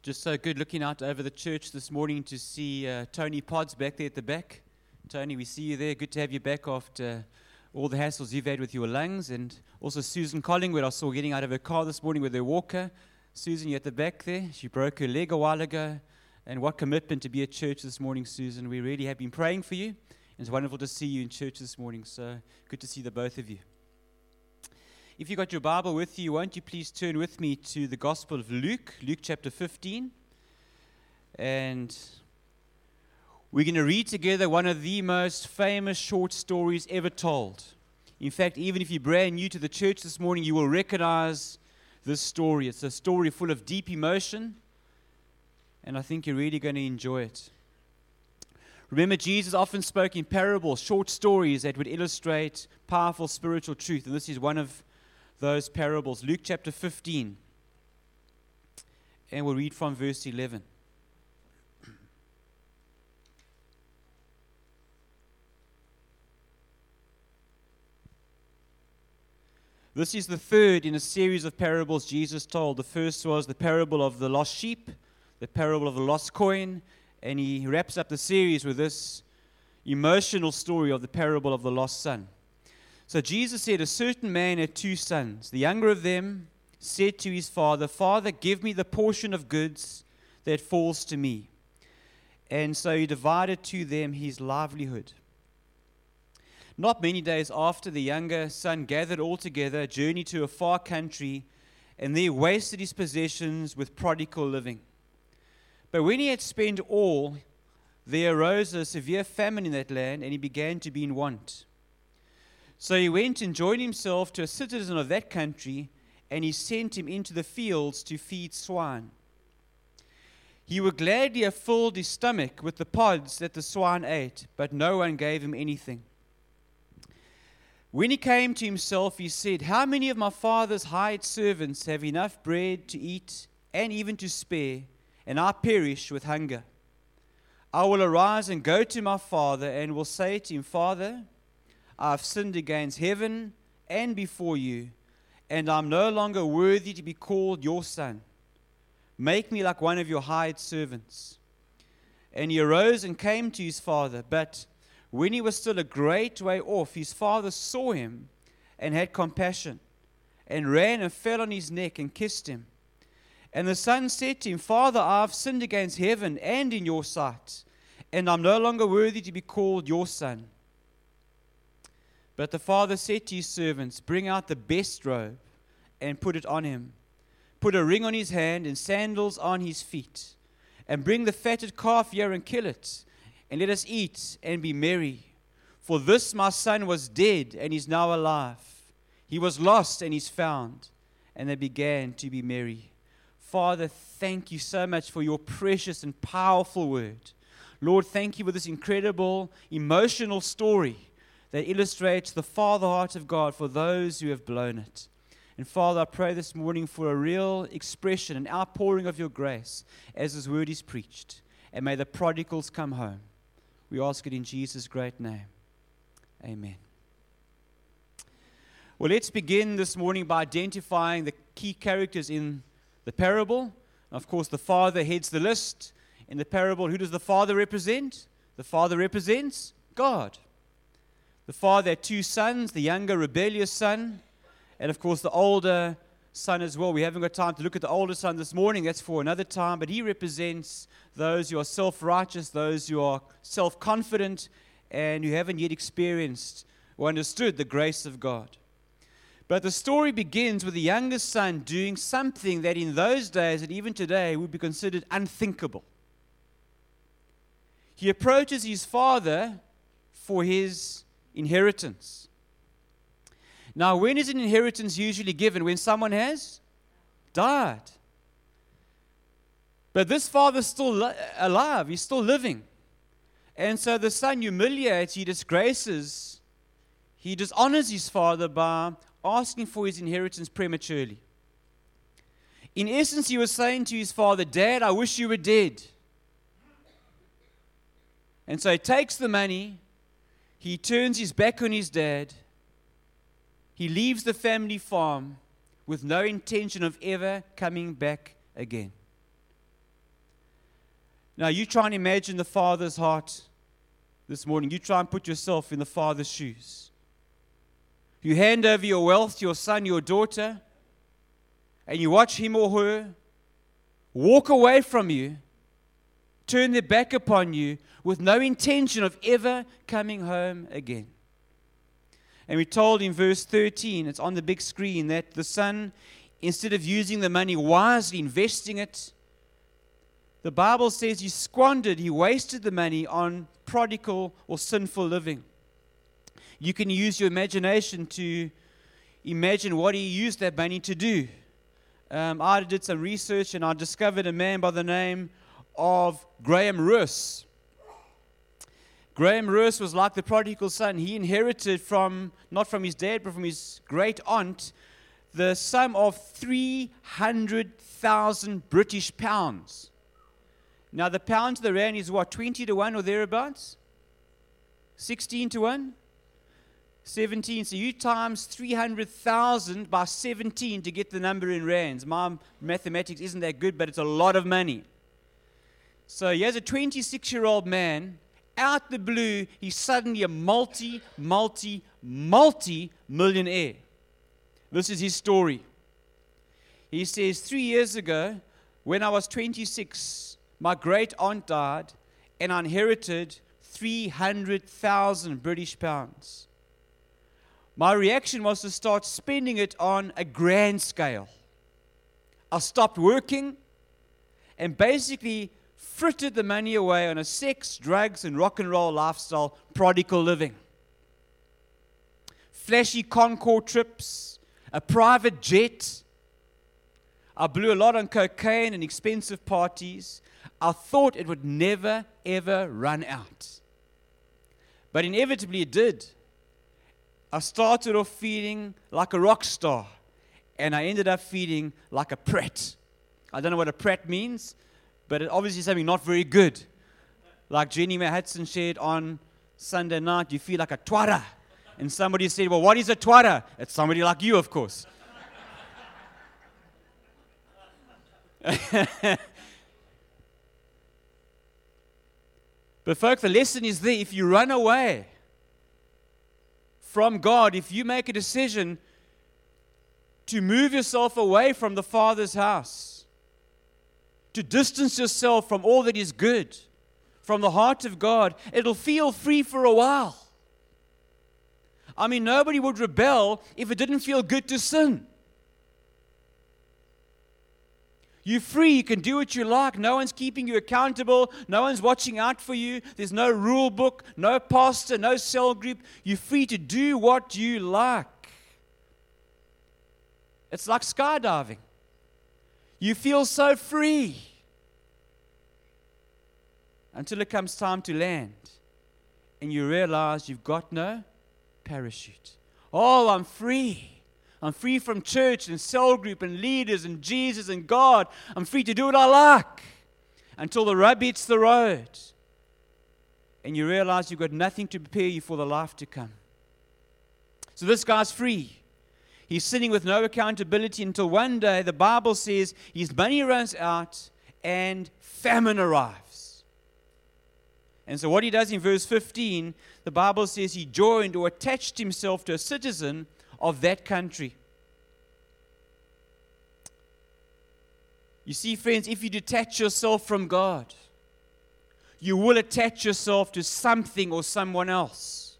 Just so good looking out over the church this morning to see Tony Podds back there at the back. Tony, we see you there. Good to have you back after all the hassles you've had with your lungs. And also Susan Collingwood, I saw getting out of her car this morning with her walker. Susan, you're at the back there. She broke her leg a while ago. And what commitment to be at church this morning, Susan. We really have been praying for you. It's wonderful to see you in church this morning. So good to see the both of you. If you got your Bible with you, won't you please turn with me to the Gospel of Luke, Luke chapter 15. And we're going to read together one of the most famous short stories ever told. In fact, even if you're brand new to the church this morning, you will recognize this story. It's a story full of deep emotion, and I think you're really going to enjoy it. Remember, Jesus often spoke in parables, short stories that would illustrate powerful spiritual truth, and this is one of those parables. Luke chapter 15, and we'll read from verse 11. This is the third in a series of parables Jesus told. The first was the parable of the lost sheep, the parable of the lost coin, and he wraps up the series with this emotional story of the parable of the lost son. So Jesus said, a certain man had 2 sons. The younger of them said to his father, "Father, give me the portion of goods that falls to me." And so he divided to them his livelihood. Not many days after, the younger son gathered all together, journeyed to a far country, and there wasted his possessions with prodigal living. But when he had spent all, there arose a severe famine in that land, and he began to be in want. So he went and joined himself to a citizen of that country, and he sent him into the fields to feed swine. He would gladly have filled his stomach with the pods that the swine ate, but no one gave him anything. When he came to himself, he said, "How many of my father's hired servants have enough bread to eat and even to spare, and I perish with hunger? I will arise and go to my father, and will say to him, Father, I have sinned against heaven and before you, and I am no longer worthy to be called your son. Make me like one of your hired servants." And he arose and came to his father. But when he was still a great way off, his father saw him and had compassion, and ran and fell on his neck and kissed him. And the son said to him, "Father, I have sinned against heaven and in your sight, and I am no longer worthy to be called your son." But the father said to his servants, "Bring out the best robe and put it on him. Put a ring on his hand and sandals on his feet. And bring the fatted calf here and kill it. And let us eat and be merry. For this my son was dead and is now alive. He was lost and is found." And they began to be merry. Father, thank you so much for your precious and powerful word. Lord, thank you for this incredible, emotional story that illustrates the Father heart of God for those who have blown it. And Father, I pray this morning for a real expression, an outpouring of your grace as this word is preached. And may the prodigals come home. We ask it in Jesus' great name. Amen. Well, let's begin this morning by identifying the key characters in the parable. Of course, the father heads the list. In the parable, who does the father represent? The father represents God. The father had 2 sons, the younger rebellious son, and of course the older son as well. We haven't got time to look at the older son this morning, that's for another time, but he represents those who are self-righteous, those who are self-confident, and who haven't yet experienced or understood the grace of God. But the story begins with the youngest son doing something that in those days and even today would be considered unthinkable. He approaches his father for his inheritance. Now, when is an inheritance usually given? When someone has died. But this father's still alive. He's still living. And so the son humiliates, he disgraces, he dishonors his father by asking for his inheritance prematurely. In essence, he was saying to his father, "Dad, I wish you were dead." And so he takes the money, he turns his back on his dad, he leaves the family farm with no intention of ever coming back again. Now, you try and imagine the Father's heart this morning. You try and put yourself in the Father's shoes. You hand over your wealth to your son, your daughter, and you watch him or her walk away from you, turn their back upon you with no intention of ever coming home again. And we're told in verse 13, it's on the big screen, that the son, instead of using the money wisely, investing it, the Bible says he squandered, he wasted the money on prodigal or sinful living. You can use your imagination to imagine what he used that money to do. I did some research and I discovered a man by the name of Graham Roos. Graham Roos was like the prodigal son. He inherited not from his dad, but from his great aunt, the sum of 300,000 British pounds. Now, the pound to the rand is what, 20 to 1 or thereabouts? 16 to 1? 17. So you times 300,000 by 17 to get the number in rands. My mathematics isn't that good, but it's a lot of money. So here's a 26-year-old man. Out the blue, he's suddenly a multi-millionaire. This is his story. He says, 3 years ago, when I was 26, my great aunt died, and I inherited 300,000 British pounds. My reaction was to start spending it on a grand scale. I stopped working and basically frittered the money away on a sex, drugs, and rock and roll lifestyle, prodigal living. Flashy Concorde trips, a private jet. I blew a lot on cocaine and expensive parties. I thought it would never, ever run out. But inevitably it did. I started off feeling like a rock star, and I ended up feeling like a prat. I don't know what a prat means, but it obviously is something not very good. Like Jenny Mae Hudson shared on Sunday night, you feel like a twara. And somebody said, well, what is a twara? It's somebody like you, of course. But folks, the lesson is there. If you run away from God, if you make a decision to move yourself away from the Father's house, to distance yourself from all that is good, from the heart of God, it'll feel free for a while. I mean, nobody would rebel if it didn't feel good to sin. You're free. You can do what you like. No one's keeping you accountable. No one's watching out for you. There's no rule book, no pastor, no cell group. You're free to do what you like. It's like skydiving. You feel so free until it comes time to land and you realize you've got no parachute. Oh, I'm free. I'm free from church and cell group and leaders and Jesus and God. I'm free to do what I like until the rubber hits the road and you realize you've got nothing to prepare you for the life to come. So this guy's free. He's sitting with no accountability until one day the Bible says his money runs out and famine arrives. And so what he does in verse 15, the Bible says he joined or attached himself to a citizen of that country. You see, friends, if you detach yourself from God, you will attach yourself to something or someone else.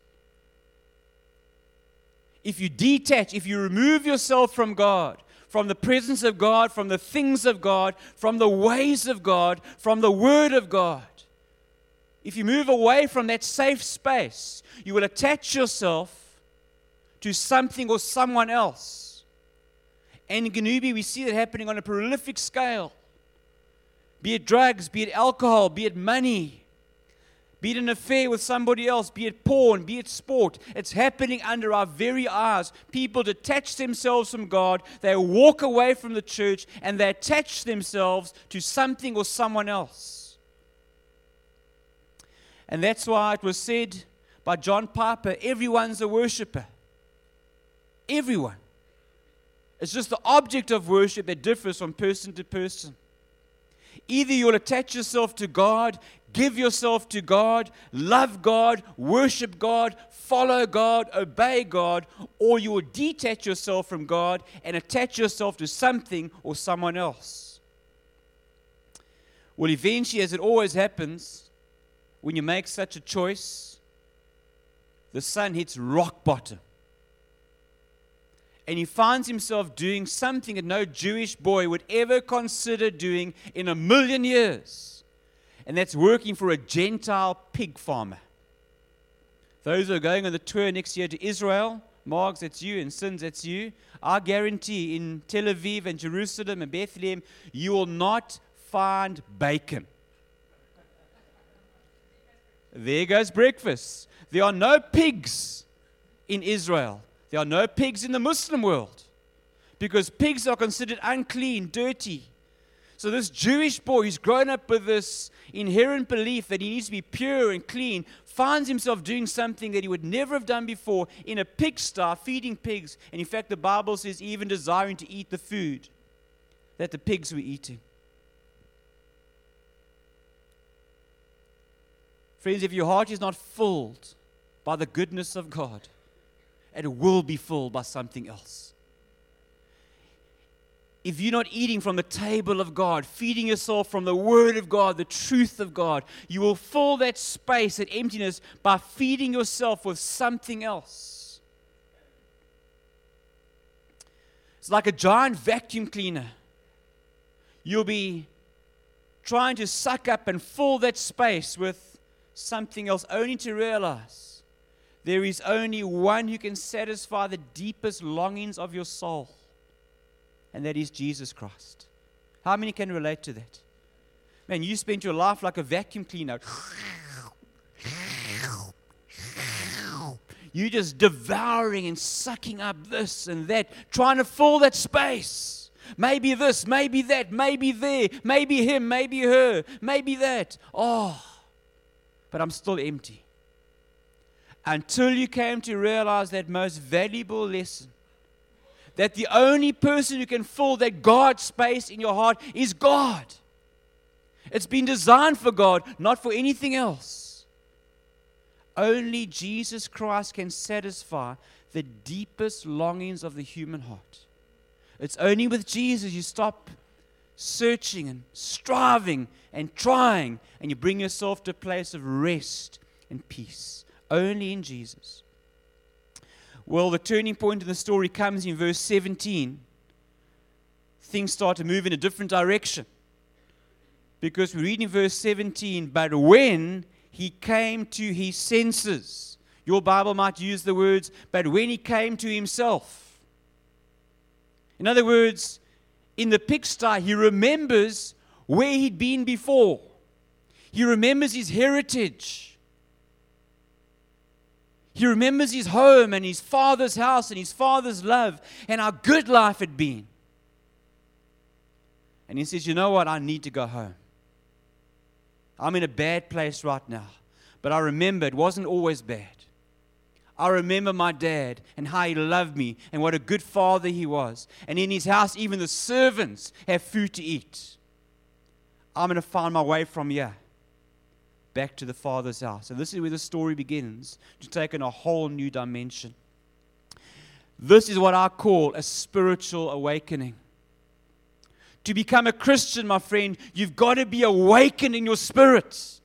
If you detach, if you remove yourself from God, from the presence of God, from the things of God, from the ways of God, from the Word of God, if you move away from that safe space, you will attach yourself to something or someone else. And in Ganubi, we see that happening on a prolific scale. Be it drugs, be it alcohol, be it money, be it an affair with somebody else, be it porn, be it sport. It's happening under our very eyes. People detach themselves from God, they walk away from the church, and they attach themselves to something or someone else. And that's why it was said by John Piper, everyone's a worshiper. Everyone. It's just the object of worship that differs from person to person. Either you'll attach yourself to God, give yourself to God, love God, worship God, follow God, obey God, or you will detach yourself from God and attach yourself to something or someone else. Well, eventually, as it always happens, when you make such a choice, the son hits rock bottom. And he finds himself doing something that no Jewish boy would ever consider doing in a million years. And that's working for a Gentile pig farmer. Those who are going on the tour next year to Israel, Marks, that's you, and Sins, that's you. I guarantee in Tel Aviv and Jerusalem and Bethlehem, you will not find bacon. There goes breakfast. There are no pigs in Israel. There are no pigs in the Muslim world because pigs are considered unclean, dirty. So this Jewish boy who's grown up with this inherent belief that he needs to be pure and clean finds himself doing something that he would never have done before in a pigsty, feeding pigs. And in fact, the Bible says even desiring to eat the food that the pigs were eating. Friends, if your heart is not filled by the goodness of God, it will be filled by something else. If you're not eating from the table of God, feeding yourself from the Word of God, the truth of God, you will fill that space, that emptiness, by feeding yourself with something else. It's like a giant vacuum cleaner. You'll be trying to suck up and fill that space with something else, only to realize there is only one who can satisfy the deepest longings of your soul. And that is Jesus Christ. How many can relate to that? Man, you spent your life like a vacuum cleaner. You're just devouring and sucking up this and that, trying to fill that space. Maybe this, maybe that, maybe there, maybe him, maybe her, maybe that. Oh, but I'm still empty. Until you came to realize that most valuable lesson, that the only person who can fill that God space in your heart is God. It's been designed for God, not for anything else. Only Jesus Christ can satisfy the deepest longings of the human heart. It's only with Jesus you stop searching and striving and trying, and you bring yourself to a place of rest and peace. Only in Jesus. Well, the turning point in the story comes in verse 17. Things start to move in a different direction. Because we read in verse 17, but when he came to his senses, your Bible might use the words, but when he came to himself. In other words, in the pigsty, he remembers where he'd been before. He remembers his heritage. He remembers his home and his father's house and his father's love and how good life had been. And he says, you know what? I need to go home. I'm in a bad place right now. But I remember it wasn't always bad. I remember my dad and how he loved me and what a good father he was. And in his house, even the servants have food to eat. I'm going to find my way from here back to the Father's house. And this is where the story begins to take on a whole new dimension. This is what I call a spiritual awakening. To become a Christian, my friend, you've got to be awakened in your spirit.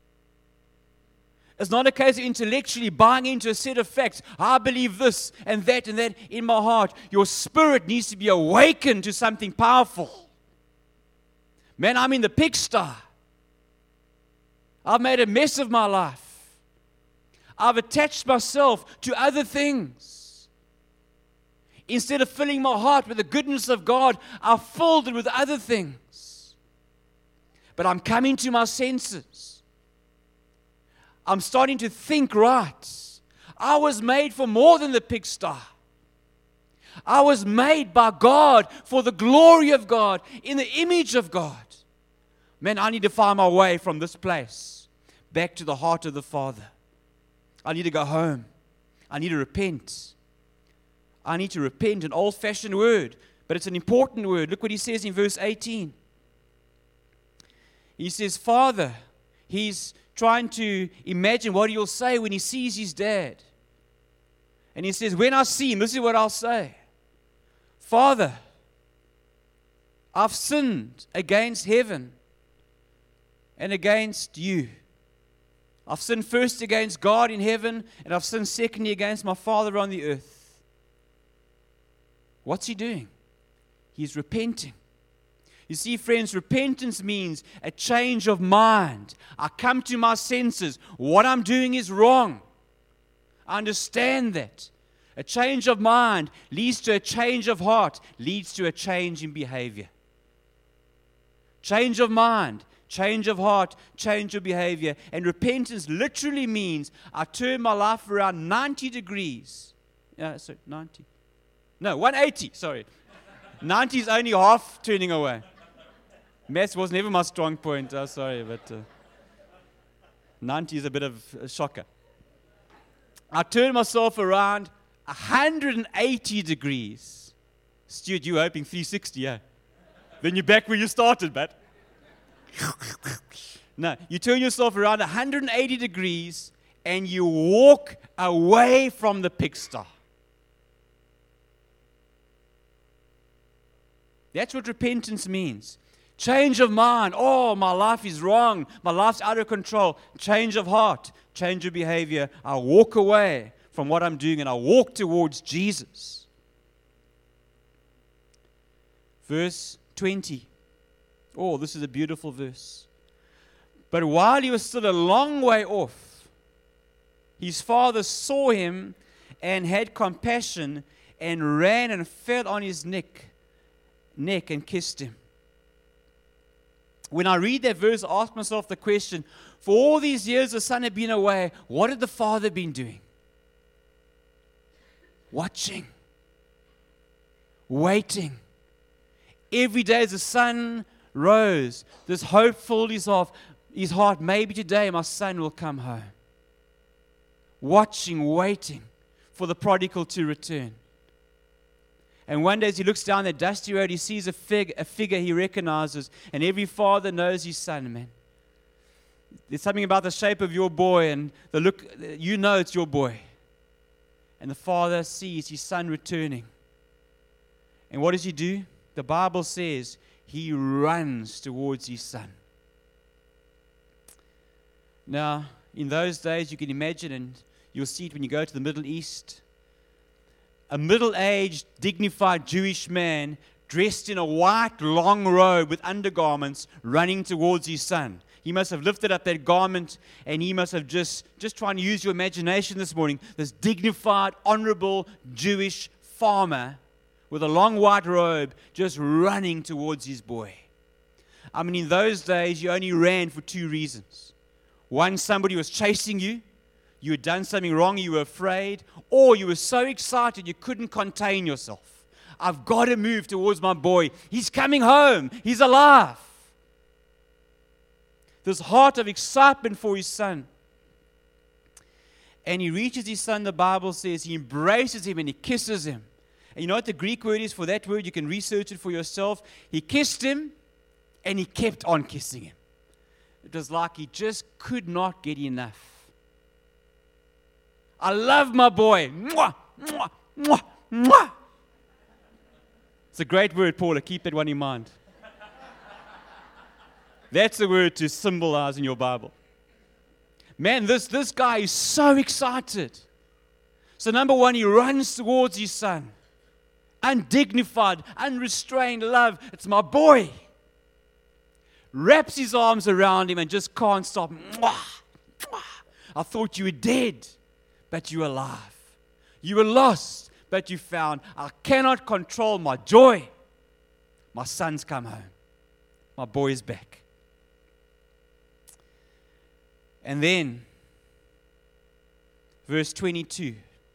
It's not a case of intellectually buying into a set of facts. I believe this and that in my heart. Your spirit needs to be awakened to something powerful. Man, I'm in the pigsty. I've made a mess of my life. I've attached myself to other things. Instead of filling my heart with the goodness of God, I've filled it with other things. But I'm coming to my senses. I'm starting to think right. I was made for more than the pigsty. I was made by God for the glory of God, in the image of God. Man, I need to find my way from this place back to the heart of the Father. I need to go home. I need to repent. I need to repent, an old-fashioned word, but it's an important word. Look what he says in verse 18. He says, Father. He's trying to imagine what he'll say when he sees his dad. And he says, when I see him, this is what I'll say. Father, I've sinned against heaven and against you. I've sinned first against God in heaven, and I've sinned secondly against my Father on the earth. What's he doing? He's repenting. You see, friends, repentance means a change of mind. I come to my senses. What I'm doing is wrong. I understand that. A change of mind leads to a change of heart, leads to a change in behavior. Change of mind, change of heart, change of behavior. And repentance literally means I turn my life around 90 degrees. 90. No, 180, sorry. 90 is only half turning away. Maths was never my strong point. Sorry, but 90 is a bit of a shocker. I turn myself around 180 degrees. Stuart, you were hoping 360, yeah? Then you're back where you started, but. No, you turn yourself around 180 degrees and you walk away from the pigsty. That's what repentance means. Change of mind. Oh, my life is wrong. My life's out of control. Change of heart. Change of behavior. I walk away from what I'm doing and I walk towards Jesus. Verse 20. Oh, this is a beautiful verse. But while he was still a long way off, his father saw him and had compassion and ran and fell on his neck and kissed him. When I read that verse, I ask myself the question, for all these years the son had been away, what had the father been doing? Watching. Waiting. Every day as the sun rose, this hope filled his heart, maybe today my son will come home. Watching, waiting for the prodigal to return. And one day as he looks down that dusty road, he sees a figure he recognizes. And every father knows his son, man. There's something about the shape of your boy and the look, you know it's your boy. And the father sees his son returning. And what does he do? The Bible says he runs towards his son. Now, in those days, you can imagine, and you'll see it when you go to the Middle East, a middle-aged, dignified Jewish man dressed in a white long robe with undergarments running towards his son. He must have lifted up that garment and he must have just trying to use your imagination this morning, this dignified, honorable Jewish farmer with a long white robe just running towards his boy. I mean, in those days, you only ran for two reasons. One, somebody was chasing you. You had done something wrong, you were afraid, or you were so excited you couldn't contain yourself. I've got to move towards my boy. He's coming home. He's alive. This heart of excitement for his son. And he reaches his son, the Bible says, he embraces him and he kisses him. And you know what the Greek word is for that word? You can research it for yourself. He kissed him and he kept on kissing him. It was like he just could not get enough. I love my boy. Mwah, mwah, mwah, mwah. It's a great word, Paula. Keep that one in mind. That's the word to symbolize in your Bible. Man, this guy is so excited. So number one, he runs towards his son. Undignified, unrestrained love. It's my boy. Wraps his arms around him and just can't stop. Mwah, mwah. I thought you were dead, but you're alive. You were lost, but you found. I cannot control my joy. My son's come home. My boy is back. And then, verse 22.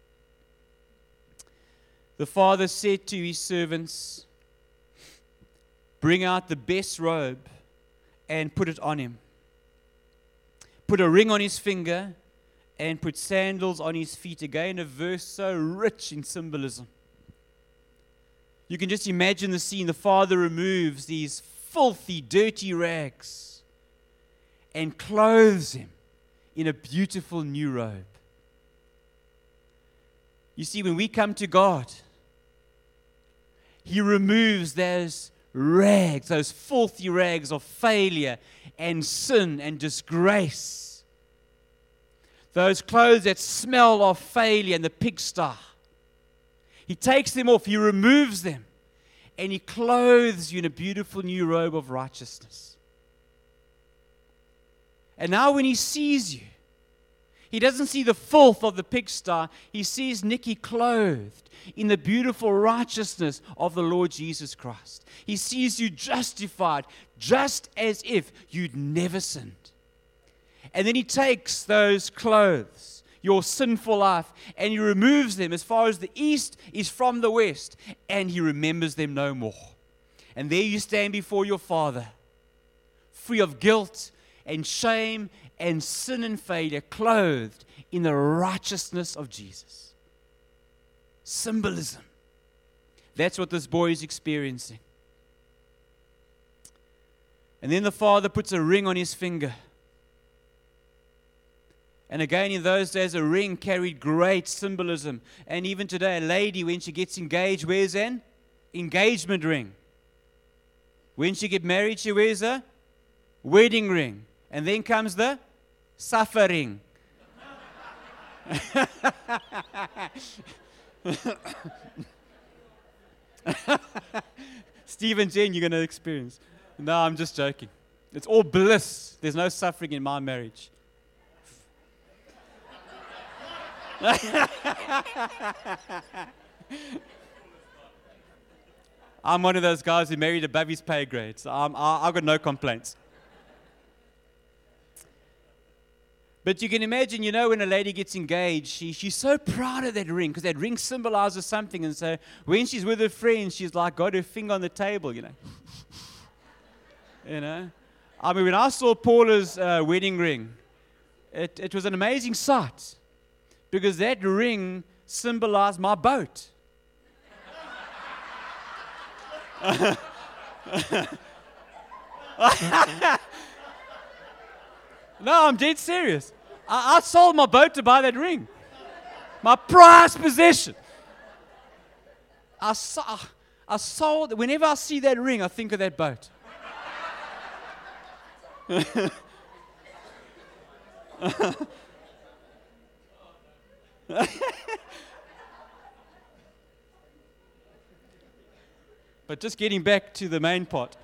The father said to his servants, bring out the best robe and put it on him. Put a ring on his finger and put sandals on his feet. Again, a verse so rich in symbolism. You can just imagine the scene. The father removes these filthy, dirty rags and clothes him in a beautiful new robe. You see, when we come to God, He removes those rags, those filthy rags of failure and sin and disgrace. Those clothes that smell of failure and the pigsty. He takes them off, He removes them, and He clothes you in a beautiful new robe of righteousness. And now when He sees you, He doesn't see the filth of the pigsty. He sees Nikki clothed in the beautiful righteousness of the Lord Jesus Christ. He sees you justified, just as if you'd never sinned. And then He takes those clothes, your sinful life, and He removes them as far as the east is from the west, and He remembers them no more. And there you stand before your Father, free of guilt and shame and sin and failure, clothed in the righteousness of Jesus. Symbolism. That's what this boy is experiencing. And then the father puts a ring on his finger. And again, in those days, a ring carried great symbolism. And even today, a lady, when she gets engaged, wears an engagement ring. When she gets married, she wears a wedding ring. And then comes the suffering. Steve and Jen, you're going to experience. No, I'm just joking. It's all bliss. There's no suffering in my marriage. I'm one of those guys who married above his pay grade, so I've got no complaints. But you can imagine, when a lady gets engaged, she's so proud of that ring, because that ring symbolizes something. And so when she's with her friends, she's like got her finger on the table, I mean, when I saw Paula's wedding ring, it was an amazing sight, because that ring symbolized my boat. No, I'm dead serious. I sold my boat to buy that ring. My prized possession. I sold. Whenever I see that ring, I think of that boat. But just getting back to the main part.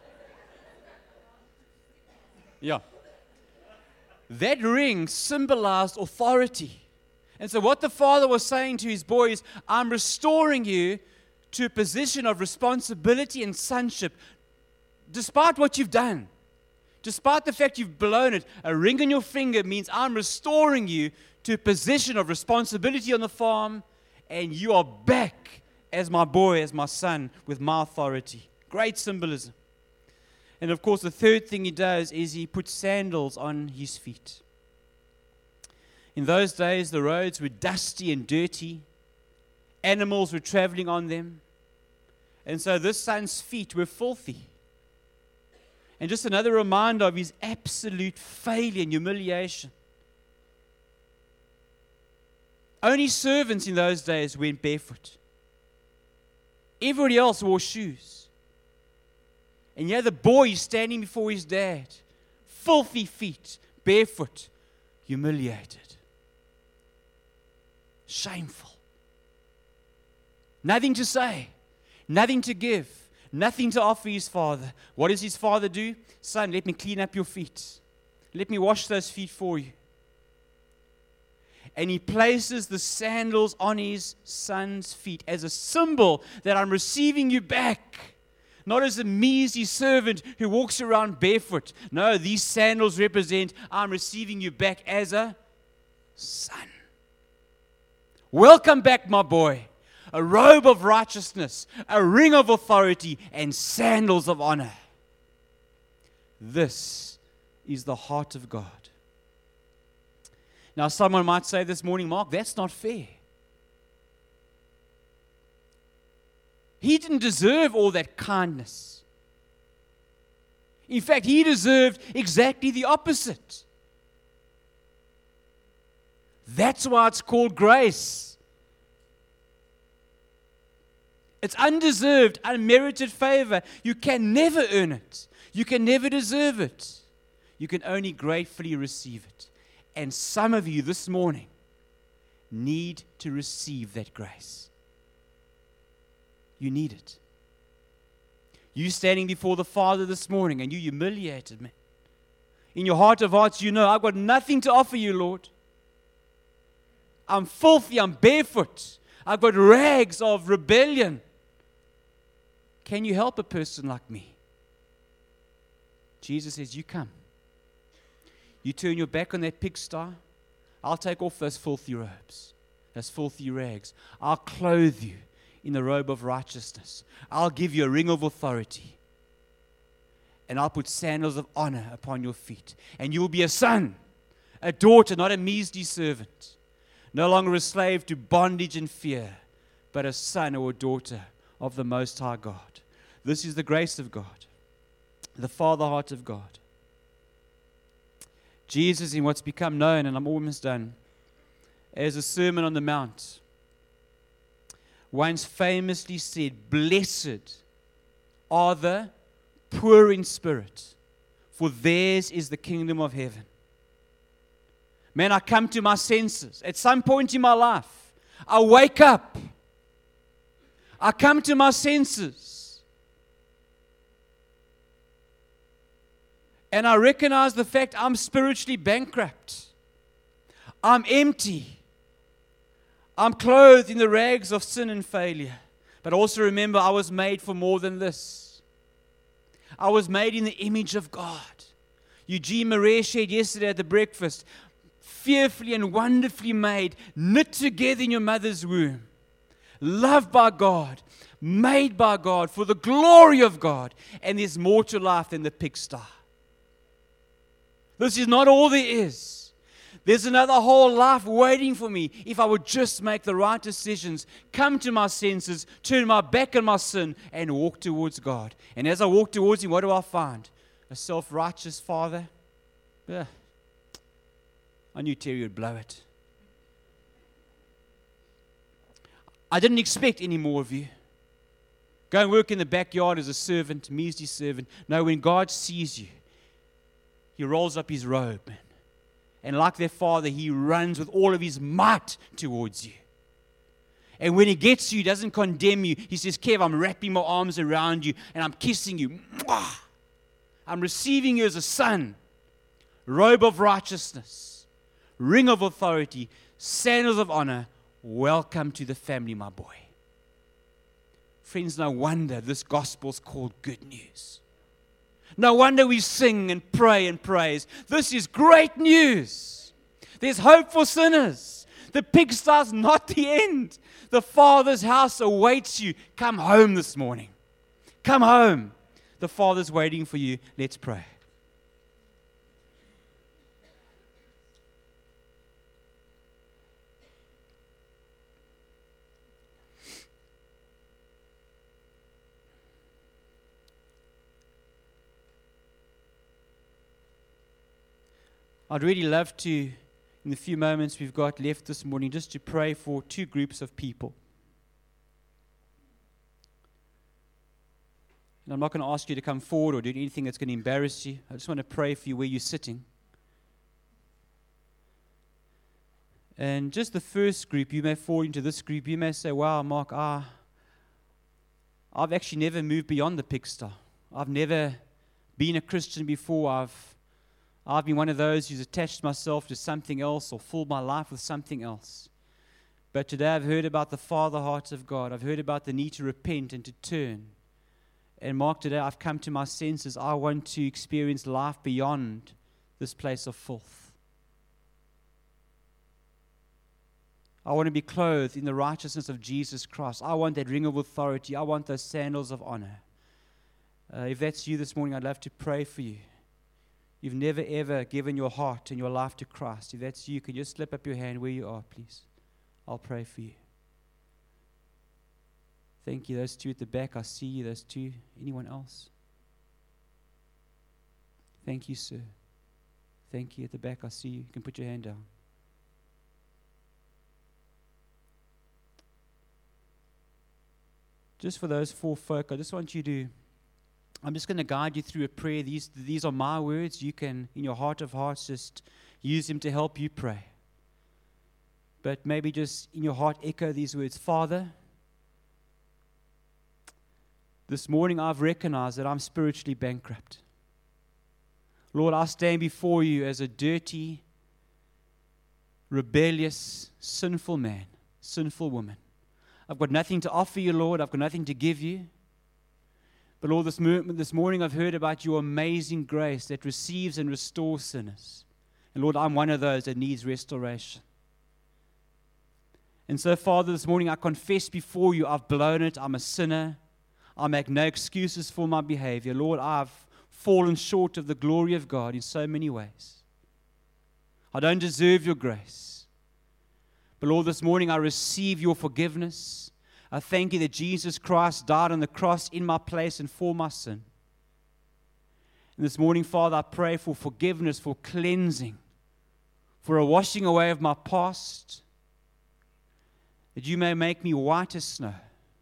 Yeah. That ring symbolized authority. And so what the father was saying to his boy is, I'm restoring you to a position of responsibility and sonship, despite what you've done. Despite the fact you've blown it, a ring on your finger means I'm restoring you to a position of responsibility on the farm, and you are back as my boy, as my son, with my authority. Great symbolism. And of course, the third thing he does is he puts sandals on his feet. In those days, the roads were dusty and dirty. Animals were traveling on them. And so this son's feet were filthy. And just another reminder of his absolute failure and humiliation. Only servants in those days went barefoot. Everybody else wore shoes. And the boy is standing before his dad, filthy feet, barefoot, humiliated, shameful. Nothing to say, nothing to give, nothing to offer his father. What does his father do? Son, let me clean up your feet. Let me wash those feet for you. And he places the sandals on his son's feet as a symbol that I'm receiving you back. Not as a measly servant who walks around barefoot. No, these sandals represent I'm receiving you back as a son. Welcome back, my boy. A robe of righteousness, a ring of authority, and sandals of honor. This is the heart of God. Now, someone might say this morning, Mark, that's not fair. He didn't deserve all that kindness. In fact, he deserved exactly the opposite. That's why it's called grace. It's undeserved, unmerited favor. You can never earn it. You can never deserve it. You can only gratefully receive it. And some of you this morning need to receive that grace. You need it. You standing before the Father this morning and you humiliated me. In your heart of hearts, you know, I've got nothing to offer you, Lord. I'm filthy, I'm barefoot. I've got rags of rebellion. Can you help a person like me? Jesus says, you come. You turn your back on that pigsty, I'll take off those filthy robes, those filthy rags. I'll clothe you in the robe of righteousness. I'll give you a ring of authority. And I'll put sandals of honor upon your feet. And you will be a son, a daughter, not a measly servant. No longer a slave to bondage and fear, but a son or a daughter of the Most High God. This is the grace of God, the Father heart of God. Jesus, in what's become known, and I'm almost done, as a Sermon on the Mount, once famously said, "Blessed are the poor in spirit, for theirs is the kingdom of heaven." Man, I come to my senses. At some point in my life, I wake up. I come to my senses. And I recognize the fact I'm spiritually bankrupt. I'm empty. I'm clothed in the rags of sin and failure. But also remember, I was made for more than this. I was made in the image of God. Eugene Marais shared yesterday at the breakfast, fearfully and wonderfully made, knit together in your mother's womb, loved by God, made by God, for the glory of God. And there's more to life than the pigsty. This is not all there is. There's another whole life waiting for me if I would just make the right decisions, come to my senses, turn my back on my sin, and walk towards God. And as I walk towards Him, what do I find? A self-righteous father? Ugh. I knew Terry would blow it. I didn't expect any more of you. Go and work in the backyard as a servant, measly servant. No, when God sees you, He rolls up His robe, man. And like their father, He runs with all of His might towards you. And when He gets you, He doesn't condemn you. He says, Kev, I'm wrapping my arms around you and I'm kissing you. Mwah! I'm receiving you as a son. Robe of righteousness, ring of authority, sandals of honor. Welcome to the family, my boy. Friends, no wonder this gospel's called good news. No wonder we sing and pray and praise. This is great news. There's hope for sinners. The pigsty's not the end. The Father's house awaits you. Come home this morning. Come home. The Father's waiting for you. Let's pray. I'd really love to, in the few moments we've got left this morning, just to pray for two groups of people. And I'm not going to ask you to come forward or do anything that's going to embarrass you. I just want to pray for you where you're sitting. And just the first group, you may fall into this group. You may say, wow, Mark, I've actually never moved beyond the pigsty. I've never been a Christian before. I've been one of those who's attached myself to something else or filled my life with something else. But today I've heard about the Father heart of God. I've heard about the need to repent and to turn. And Mark, today I've come to my senses. I want to experience life beyond this place of filth. I want to be clothed in the righteousness of Jesus Christ. I want that ring of authority. I want those sandals of honor. If that's you this morning, I'd love to pray for you. You've never ever given your heart and your life to Christ. If that's you, can you just slip up your hand where you are, please? I'll pray for you. Thank you. Those two at the back, I see you. Those two. Anyone else? Thank you, sir. Thank you. At the back, I see you. You can put your hand down. Just for those 4 folk, I just want you to, I'm just going to guide you through a prayer. These are my words. You can, in your heart of hearts, just use them to help you pray. But maybe just in your heart echo these words. Father, this morning I've recognized that I'm spiritually bankrupt. Lord, I stand before you as a dirty, rebellious, sinful man, sinful woman. I've got nothing to offer you, Lord. I've got nothing to give you. But Lord, this morning I've heard about your amazing grace that receives and restores sinners. And Lord, I'm one of those that needs restoration. And so, Father, this morning I confess before you I've blown it. I'm a sinner. I make no excuses for my behavior. Lord, I've fallen short of the glory of God in so many ways. I don't deserve your grace. But Lord, this morning I receive your forgiveness. I thank you that Jesus Christ died on the cross in my place and for my sin. And this morning, Father, I pray for forgiveness, for cleansing, for a washing away of my past, that you may make me white as snow.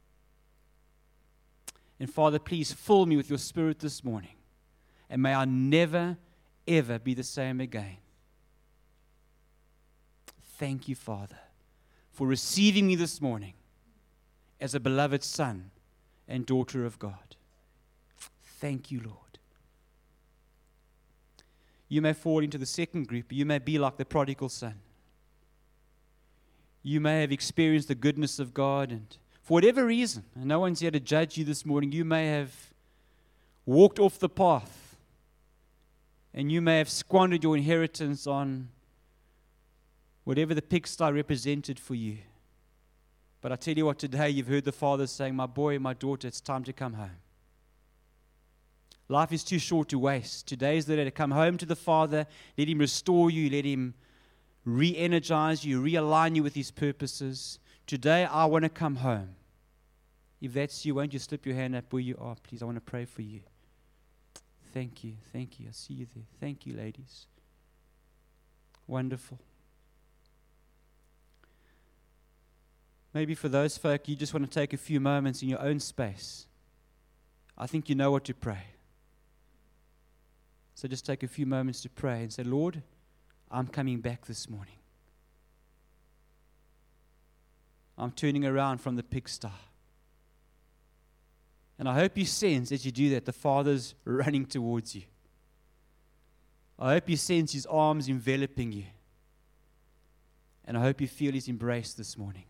And Father, please fill me with your Spirit this morning. And may I never, ever be the same again. Thank you, Father, for receiving me this morning as a beloved son and daughter of God. Thank you, Lord. You may fall into the second group. You may be like the prodigal son. You may have experienced the goodness of God, and for whatever reason, and no one's here to judge you this morning, you may have walked off the path, and you may have squandered your inheritance on whatever the pigsty represented for you. But I tell you what, today you've heard the Father saying, my boy, my daughter, it's time to come home. Life is too short to waste. Today is the day to come home to the Father. Let Him restore you. Let Him re-energize you, realign you with His purposes. Today, I want to come home. If that's you, won't you slip your hand up where you are, please? I want to pray for you. Thank you. Thank you. I see you there. Thank you, ladies. Wonderful. Maybe for those folk, you just want to take a few moments in your own space. I think you know what to pray. So just take a few moments to pray and say, Lord, I'm coming back this morning. I'm turning around from the pigsty. And I hope you sense as you do that, the Father's running towards you. I hope you sense His arms enveloping you. And I hope you feel His embrace this morning.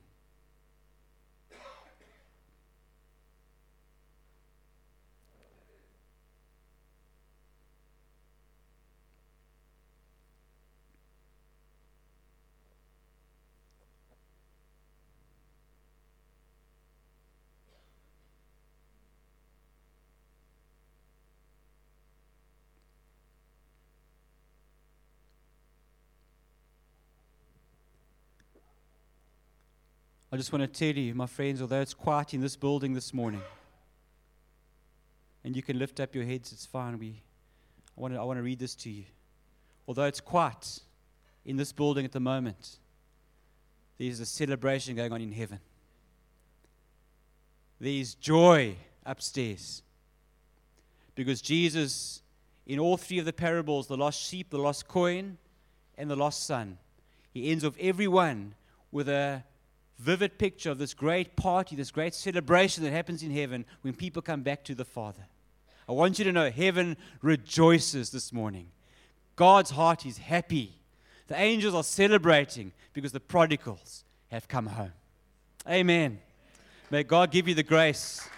I just want to tell you, my friends, although it's quiet in this building this morning, and you can lift up your heads, it's fine. I want to read this to you. Although it's quiet in this building at the moment, there's a celebration going on in heaven. There's joy upstairs. Because Jesus, in all 3 of the parables, the lost sheep, the lost coin, and the lost son, He ends off every one with a vivid picture of this great party, this great celebration that happens in heaven when people come back to the Father. I want you to know heaven rejoices this morning. God's heart is happy. The angels are celebrating because the prodigals have come home. Amen. May God give you the grace